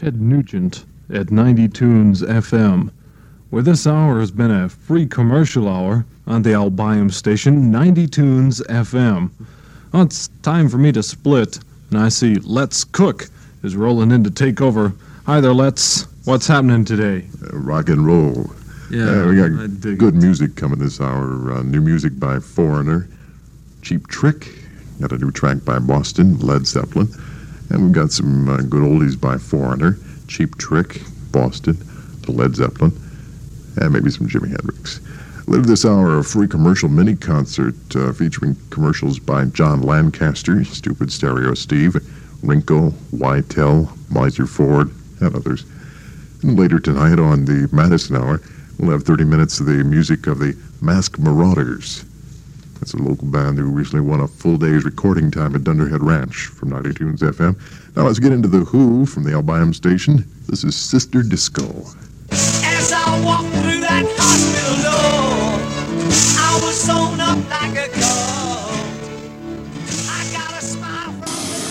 Ted Nugent at 90 Tunes FM, where this hour has been a free commercial hour on the Albion station, 90 Tunes FM. Well, it's time for me to split, and I see Let's Cook is rolling in to take over. Hi there, Let's. What's happening today? Rock and roll. Yeah, we got good music coming this hour. New music by Foreigner, Cheap Trick, got a new track by Boston, Led Zeppelin, and we've got some good oldies by Foreigner, Cheap Trick, Boston, Led Zeppelin, and maybe some Jimi Hendrix. Later this hour, a free commercial mini concert featuring commercials by John Lancaster, Stupid Stereo Steve, Rinko, Whitell, Miser Ford, and others. And later tonight on the Madison Hour, we'll have 30 minutes of the music of the Masked Marauders. That's a local band who recently won a full day's recording time at Dunderhead Ranch from 90 Tunes FM. Now let's get into The Who from the Albion station. This is Sister Disco. As I walked through that hospital door, I was sewn up like a coat. I got a smile from...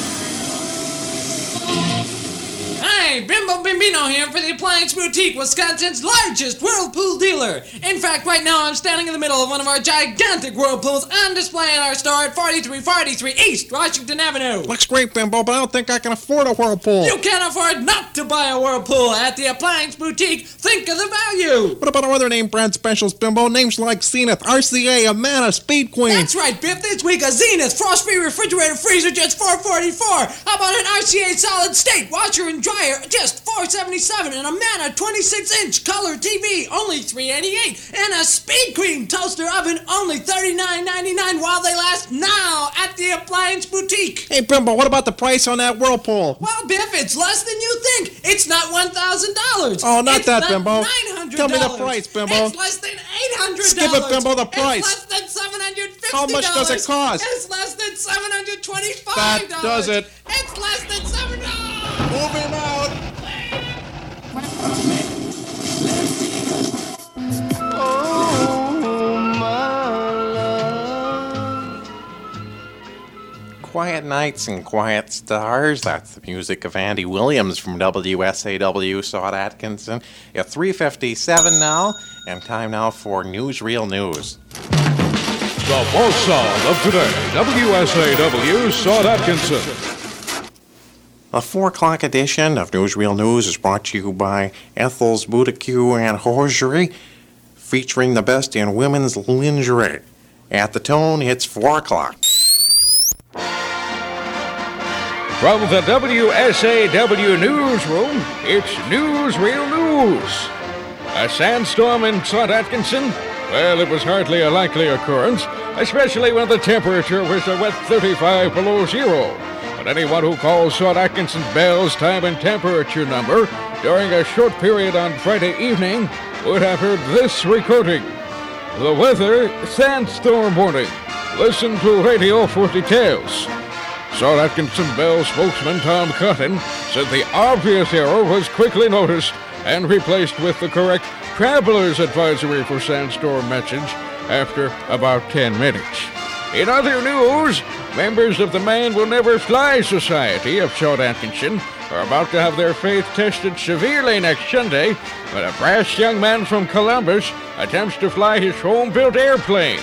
Hi, Bimbo Bimbino here for the Appliance Boutique, Wisconsin's largest Whirlpool dealer. In fact, right now I'm standing in the middle of one of our gigantic Whirlpools on display in our store at 4343 East Washington Avenue. Looks great, Bimbo, but I don't think I can afford a Whirlpool. You can't afford not to buy a Whirlpool at the Appliance Boutique. Think of the value. What about our other name brand specials, Bimbo? Names like Zenith, RCA, Amana, Speed Queen. That's right, Biff. This week a Zenith Frost-Free Refrigerator Freezer just $444. How about an RCA Solid State Washer and Dryer just $477, and a Amana 26-inch color TV only $388, and a Speed Queen Toaster Oven only $39.99 while they last now at the Appliance Boutique. Hey, Bimbo, what about the price on that Whirlpool? Well, Biff, it's less than you think. It's not $1,000. Oh, not it's that, not Bimbo. $900. Tell me the price, Bimbo. It's less than $800. Skip it, Bimbo, the price. It's less than $750. How much does it cost? It's less than $725. That does it. It's less than $7. Moving out. Quiet Nights and Quiet Stars. That's the music of Andy Williams from WSAW, Saud Atkinson. At 3:57 now, and time now for Newsreel News. The Buzzsaw of today, WSAW, Saud Atkinson. The 4 o'clock edition of Newsreel News is brought to you by Ethel's Boutique and Hosiery, featuring the best in women's lingerie. At the tone, it's 4 o'clock. From the WSAW newsroom, it's Newsreel News. A sandstorm in Saud Atkinson? Well, it was hardly a likely occurrence, especially when the temperature was a wet 35 below zero. But anyone who calls Saud Atkinson's Bell's time and temperature number during a short period on Friday evening would have heard this recording. The weather, sandstorm warning. Listen to radio for details. Saud Atkinson Bell spokesman Tom Cotton said the obvious error was quickly noticed and replaced with the correct traveler's advisory for sandstorm message after about 10 minutes. In other news, members of the Man Will Never Fly Society of Saud Atkinson are about to have their faith tested severely next Sunday when a brash young man from Columbus attempts to fly his home-built airplane.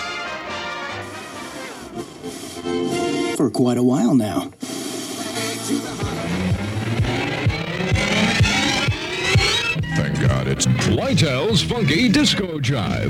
For quite a while now. Thank God it's Whitell's Funky Disco Jive.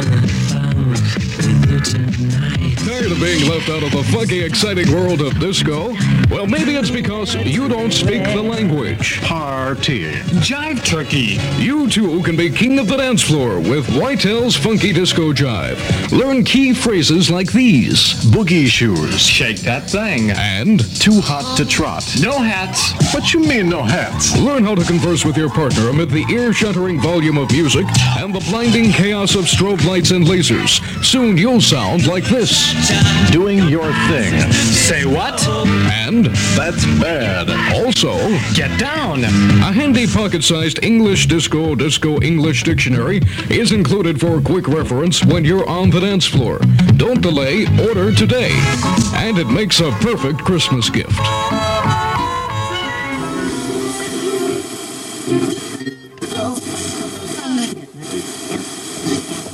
Tired of being left out of the funky, exciting world of disco? Well, maybe it's because you don't speak the language. Party. Jive turkey. You, too, can be king of the dance floor with Whitell's Funky Disco Jive. Learn key phrases like these. Boogie shoes. Shake that thing. And too hot to trot. No hats. What you mean, no hats? Learn how to converse with your partner amid the ear-shattering volume of music and the blinding chaos of strobe lights and lasers. Soon you'll sound like this. Doing your thing. Say what? And that's bad. Also, get down. A handy pocket-sized English disco English dictionary is included for quick reference when you're on the dance floor. Don't delay, order today. And it makes a perfect Christmas gift.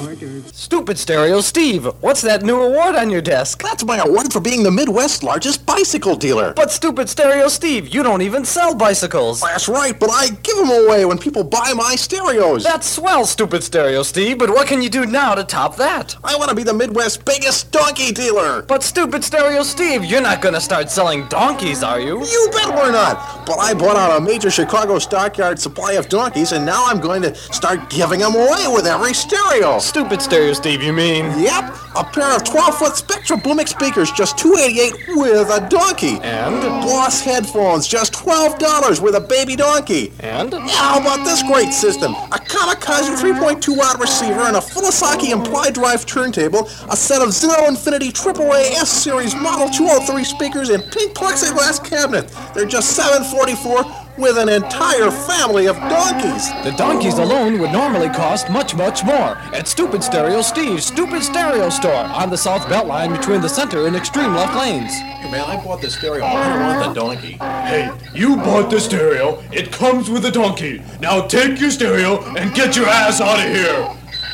Stupid Stereo Steve, what's that new award on your desk? That's my award for being the Midwest's largest bicycle dealer. But Stupid Stereo Steve, you don't even sell bicycles. That's right, but I give them away when people buy my stereos. That's swell, Stupid Stereo Steve, but what can you do now to top that? I want to be the Midwest's biggest donkey dealer. But Stupid Stereo Steve, you're not gonna start selling donkeys, are you? You bet we're not. But I bought out a major Chicago stockyard supply of donkeys, and now I'm going to start giving them away with every stereo. Stupid Stereo Steve, you mean? Yep, a pair of 12-foot Spectra Boomix speakers, just $288 with a donkey. And? Boss headphones, just $12 with a baby donkey. And? How about this great system? A Kamikaze 3.2-watt receiver and a Fulisaki implied drive turntable, a set of Zero Infinity AAA S-Series Model 203 speakers, and pink plexiglass cabinet. They're just $744 with an entire family of donkeys. The donkeys alone would normally cost much, much more at Stupid Stereo Steve's Stupid Stereo Store on the South Beltline between the center and extreme left lanes. Hey man, I bought the stereo. I don't want the donkey. Hey, you bought the stereo. It comes with a donkey. Now take your stereo and get your ass out of here.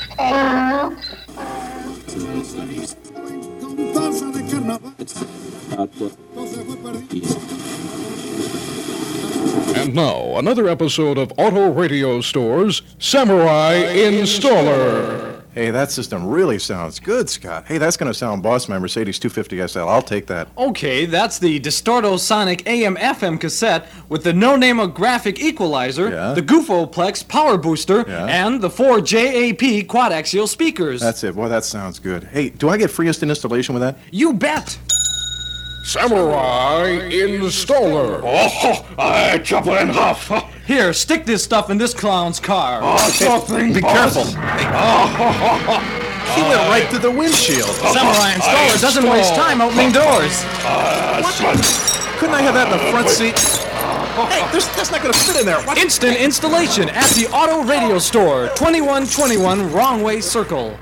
And now, another episode of Auto Radio Store's Samurai Installer. Hey, that system really sounds good, Scott. Hey, that's going to sound boss my Mercedes 250 SL. I'll take that. Okay, that's the Distorto Sonic AM/FM cassette with the no-name graphic equalizer, the Goofoplex power booster, and the 4 JAP quad-axial speakers. That's it. Boy, that sounds good. Hey, do I get free instant installation with that? You bet! Samurai Installer. Oh, I chop it in half. Here, stick this stuff in this clown's car. Something. Be careful. Hey. He went right through the windshield. Samurai Installer doesn't waste time opening doors. Couldn't I have that in the front seat? Hey, that's not going to fit in there. What? Instant installation at the Auto Radio Store, 2121 Wrong Way Circle.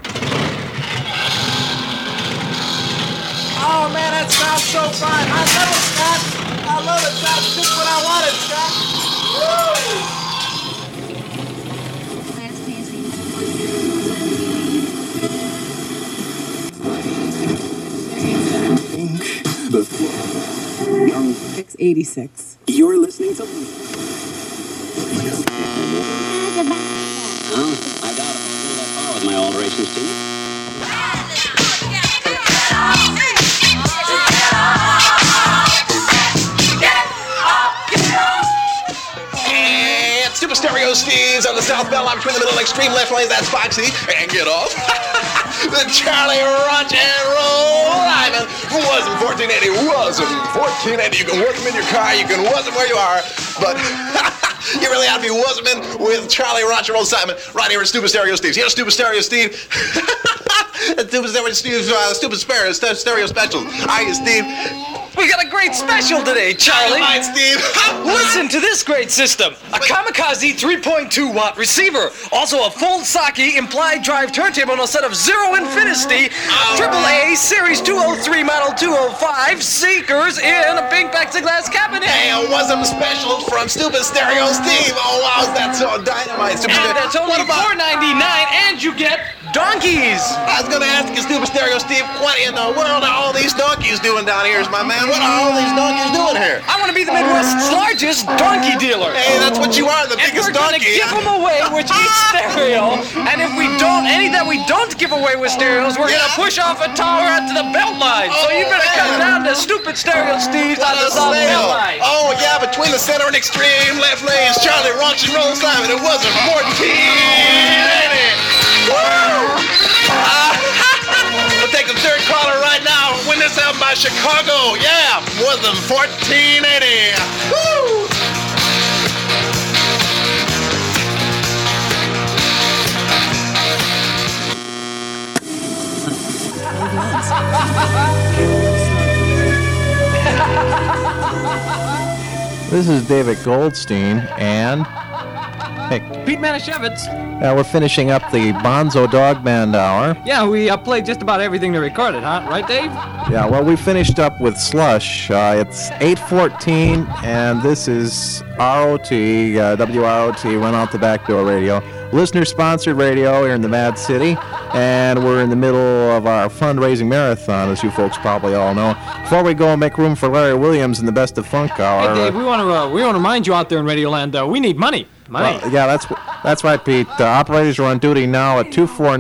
Oh man, that sounds so fine. I love it, Scott. I love it. That's just what I wanted, Scott. Woo! 686. You're listening to. Oh, I doubt if I'll go that far with my alterations, Steve. Stupid Stereo Steve's on the South Beltline between the middle and extreme left lanes. That's Foxy. And get off. The Charlie Rock and Roll Lyman wasn't 1480. Wasn't 1480. You can work them in your car. You can was them where you are. But you really have to be was them in with Charlie Rock and Roll Simon right here at Stupid Stereo Steve's. Here's Stupid Stereo Steve. Stupid Stereo Steve's Stupid Stereo Special. Hi, Steve. We got a great special today, Charlie. Hi, Steve. Listen to this great system. A Kamikaze 3.2-watt receiver. Also a full Saki implied drive turntable and a set of Zero Infinity AAA Series 203 Model 205 Seekers in a pink plexiglass cabinet. Hey, it was some specials from Stupid Stereo Steve. Oh, wow, that's so dynamite. And that's only $4.99, and you get donkeys. I was going to ask you, Stupid Stereo Steve, what in the world are all these donkeys doing down here, my man? What are all these donkeys doing here? I want to be the Midwest's largest donkey dealer. Hey, that's what you are, the biggest donkey. And we're going to give them away with each stereo. And if we don't, any that we don't give away with stereos, we're going to push off a tower out to the Beltline. So you better come down to Stupid Stereo Steve's on the South Beltline. Oh, yeah, between the center and extreme left lanes, Charlie Rocks and Roll Simon. It wasn't 1480. Woo! We'll take the third caller right now. Win this out by Chicago. Yeah, more than 1480. Woo! This is David Goldstein and Pete Manischewitz. We're finishing up the Bonzo Dog Band Hour. Yeah, we played just about everything they recorded, huh? Right, Dave? Yeah, well, we finished up with Slush. It's 8:14, and this is ROT, WROT, Run Out the Back Door Radio. Listener-sponsored radio here in the Mad City. and we're in the middle of our fundraising marathon, as you folks probably all know. Before we go and make room for Larry Williams in the Best of Funk Hour... Hey, Dave, we want to remind you out there in Radioland, we need money. Yeah, that's right, Pete. Operators are on duty now at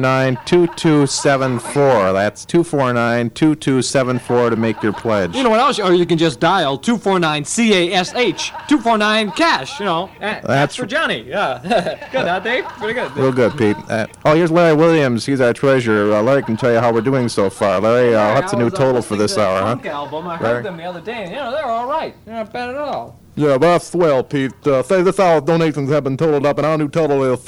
249-2274. That's 249-2274 to make your pledge. You know what else? Or you can just dial 249-CASH, 249-CASH, That's for Johnny. Yeah. Good, huh, Dave? Pretty good. Real good, Pete. Here's Larry Williams. He's our treasurer. Larry can tell you how we're doing so far. Larry, what's the new total for this hour, huh? Album. I heard them the other day, and, they're all right. They're not bad at all. Yeah, that's swell, Pete. Say this hour's donations have been totaled up, and our new total is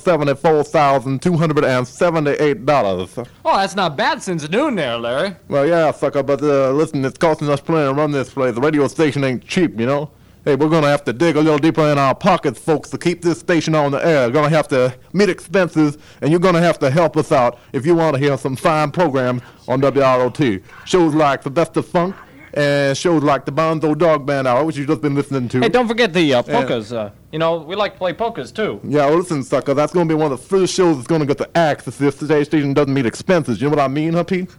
$474,278. Oh, that's not bad since noon there, Larry. Well, yeah, sucker, but listen, it's costing us plenty to run this place. The radio station ain't cheap, Hey, we're going to have to dig a little deeper in our pockets, folks, to keep this station on the air. We're going to have to meet expenses, and you're going to have to help us out if you want to hear some fine programs on WROT. Shows like The Best of Funk, and shows like the Bonzo Dog Band Hour, which you've just been listening to. Hey, don't forget the polkas. We like to play polkas, too. Yeah, well, listen, sucker, that's going to be one of the first shows that's going to get the axe if this station doesn't meet expenses. You know what I mean, huh, Pete?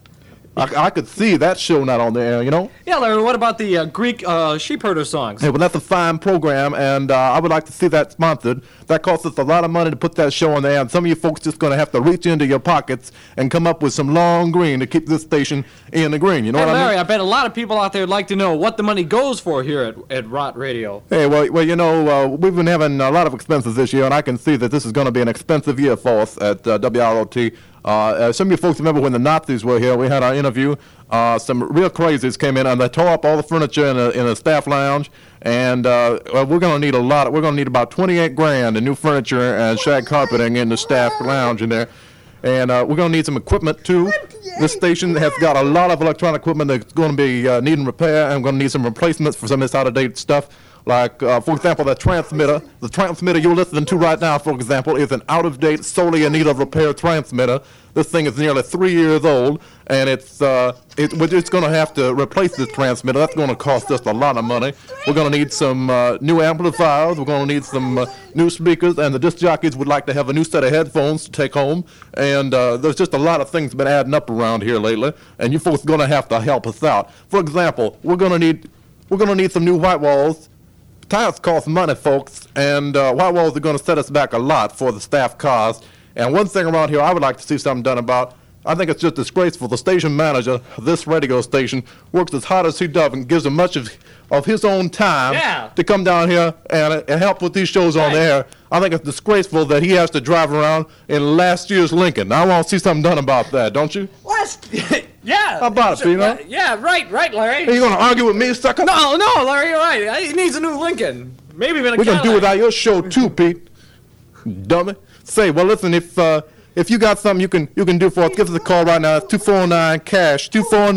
I could see that show not on the air, Yeah, Larry, what about the Greek sheep herder songs? Yeah, well, that's a fine program, and I would like to see that sponsored. That costs us a lot of money to put that show on the air, and some of you folks just going to have to reach into your pockets and come up with some long green to keep this station in the green. You know what Larry, I mean? I bet a lot of people out there would like to know what the money goes for here at Rot Radio. Hey, well, we've been having a lot of expenses this year, and I can see that this is going to be an expensive year for us at WROT. Some of you folks remember when the Nazis were here, we had our interview. Some real crazies came in and they tore up all the furniture in a staff lounge. And we're going to need a lot. We're going to need about $28,000 in new furniture and shag carpeting in the staff lounge in there. And we're going to need some equipment too. This station has got a lot of electronic equipment that's going to be needing repair, and we're going to need some replacements for some of this out-of-date stuff. Like, for example, the transmitter. The transmitter you're listening to right now, for example, is an out-of-date, solely in need of repair transmitter. This thing is nearly 3 years old, and we're just going to have to replace this transmitter. That's going to cost us a lot of money. We're going to need some new amplifiers. We're going to need some new speakers, and the disc jockeys would like to have a new set of headphones to take home. And there's just a lot of things been adding up around here lately, and you folks are going to have to help us out. For example, we're going to need some new white walls. Tires cost money, folks, and white walls are going to set us back a lot for the staff cars. And one thing around here I would like to see something done about, I think it's just disgraceful. The station manager of this radio station works as hard as he does and gives him much of his own time to come down here and help with these shows on the air. I think it's disgraceful that he has to drive around in last year's Lincoln. I want to see something done about that, don't you? What? Yeah. How about it, Yeah, right, Larry. Are you going to argue with me, sucker? No, Larry, you're right. He needs a new Lincoln. Maybe even a We're going to do Cadillac. without your show, too, Pete. Dummy. Say, well, listen, if you got something you can do for us, give us a call right now. It's 249-CASH,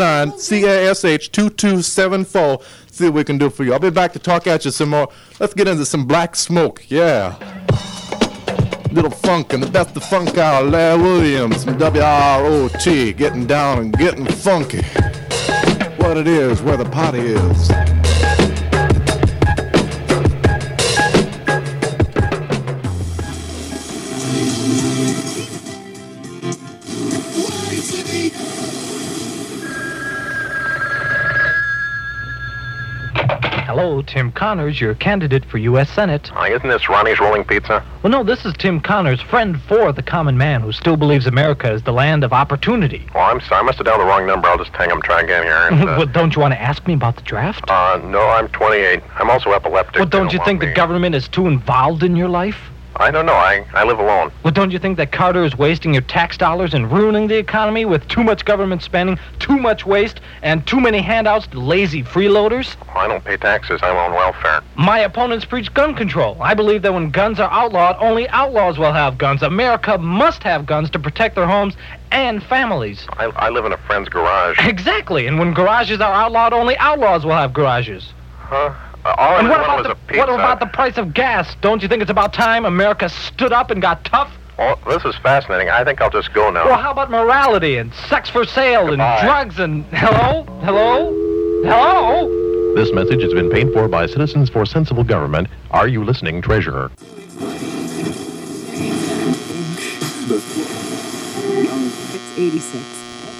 249-CASH, 2274. See what we can do for you. I'll be back to talk at you some more. Let's get into some Black Smoke. Yeah. Little funk and the Best of Funk Hour. Larry Williams from WROT, getting down and getting funky. What it is, where the party is. Hello, Tim Connors, your candidate for U.S. Senate. Isn't this Ronnie's Rolling Pizza? Well, no, this is Tim Connors, friend for the common man who still believes America is the land of opportunity. Well, I'm sorry. I must have dialed the wrong number. I'll just hang him, try again here. And, Well, don't you want to ask me about the draft? No, I'm 28. I'm also epileptic. Well, don't you think the government is too involved in your life? I don't know. I live alone. Well, don't you think that Carter is wasting your tax dollars and ruining the economy with too much government spending, too much waste, and too many handouts to lazy freeloaders? I don't pay taxes. I'm on welfare. My opponents preach gun control. I believe that when guns are outlawed, only outlaws will have guns. America must have guns to protect their homes and families. I live in a friend's garage. Exactly. And when garages are outlawed, only outlaws will have garages. Huh? All And I what wanted was a pizza. what about the price of gas? Don't you think it's about time America stood up and got tough? Oh, this is fascinating. I think I'll just go now. Well, how about morality and sex for sale Goodbye. and drugs and... Hello? This message has been paid for by Citizens for Sensible Government. Are you listening, Treasurer? Young X86.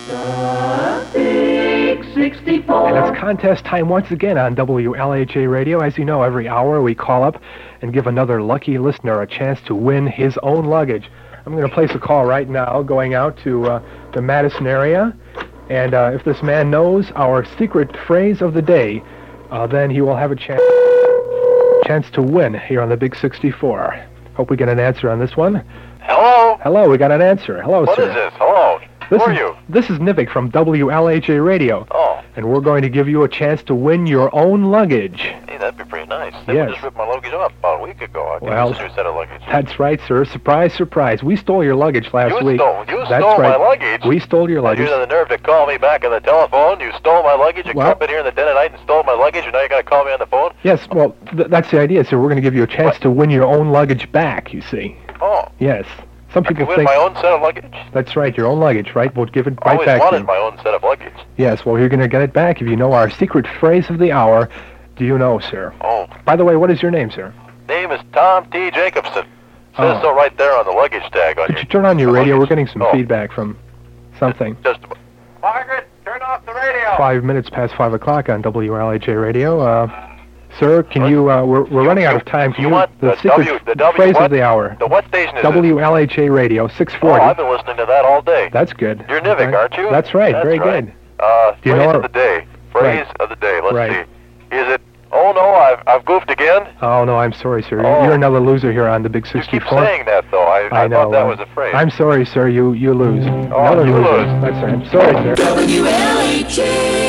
And it's contest time once again on WLHA Radio. As you know, every hour we call up and give another lucky listener a chance to win his own luggage. I'm going to place a call right now going out to the Madison area. And if this man knows our secret phrase of the day, then he will have a chance to win here on the Big 64. Hope we get an answer on this one. Hello? Hello, we got an answer. Hello, What sir. is this? Hello? Who are you? This is Nivik from WLHA Radio. Oh. And we're going to give you a chance to win your own luggage. Hey, that'd be pretty nice. They Yes. just ripped my luggage off about a week ago. I Well, got a new set of luggage. That's right, sir. Surprise, surprise. We stole your luggage last You week. stole That's my right. luggage? We stole your luggage. You had the nerve to call me back on the telephone. You stole my luggage. You Well- come in here in the dead of night and stole my luggage, and now you're going to call me on the phone? Yes, well, that's the idea, sir. We're going to give you a chance to win your own luggage back, you see. Oh. Yes. Some people Win think... my own set of luggage? That's right, your own luggage, right? We'll give it I right always back to wanted you. my own set of luggage. Yes, well, you're going to get it back if you know our secret phrase of the hour. Do you know, sir? Oh. By the way, what is your name, sir? Name is Tom T. Jacobson. Oh. Says so right there on the luggage tag on Could your... you turn on your radio? We're getting some Oh. feedback from something. Margaret, turn off the radio. 5 minutes past 5 o'clock on WLHA Radio. Sir, can you, we're running out of time. Can you, want the the secret W phrase what? of the hour. The what station is it? WLHA Radio, Oh, 640. I've been listening to that all day. That's good. You're Nivik, Right. aren't you? That's right, very right. good. Phrase Do you know of the day. Phrase Right. of the day. Let's Right. see. Is it, oh no, I've goofed again? Oh, no, I'm sorry, sir. Oh. You're another loser here on the Big You keep 64. saying that, though. I know. thought that was a phrase. I'm sorry, sir. You lose. Oh, Another you loser. lose. That's right. I'm sorry, sir.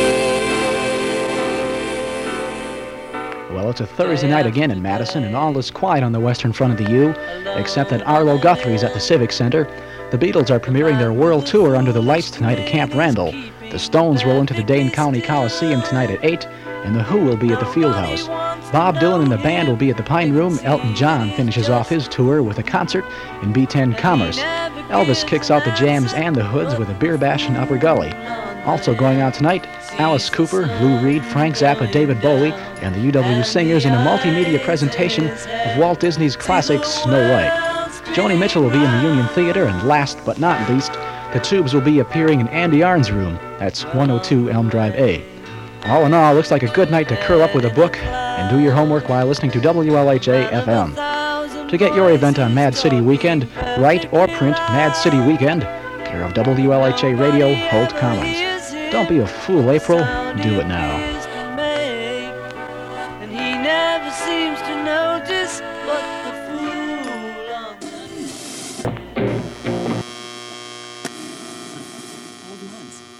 Well, it's a Thursday night again in Madison, and all is quiet on the western front of the U, except that Arlo Guthrie's at the Civic Center. The Beatles are premiering their world tour under the lights tonight at Camp Randall. The Stones roll into the Dane County Coliseum tonight at 8, and The Who will be at the Fieldhouse. Bob Dylan and the band will be at the Pine Room. Elton John finishes off his tour with a concert in B10 Commerce. Elvis kicks out the Jams and the Hoods with a beer bash in Upper Gully. Also going on tonight, Alice Cooper, Lou Reed, Frank Zappa, David Bowie, and the UW Singers in a multimedia presentation of Walt Disney's classic Snow White. Joni Mitchell will be in the Union Theater, and last but not least, the Tubes will be appearing in Andy Arn's room. That's 102 Elm Drive A. All in all, looks like a good night to curl up with a book and do your homework while listening to WLHA FM. To get your event on Mad City Weekend, write or print Mad City Weekend, care of WLHA Radio, Holt Commons. Don't be a fool, April. Do it now. And he never seems to notice what the fool on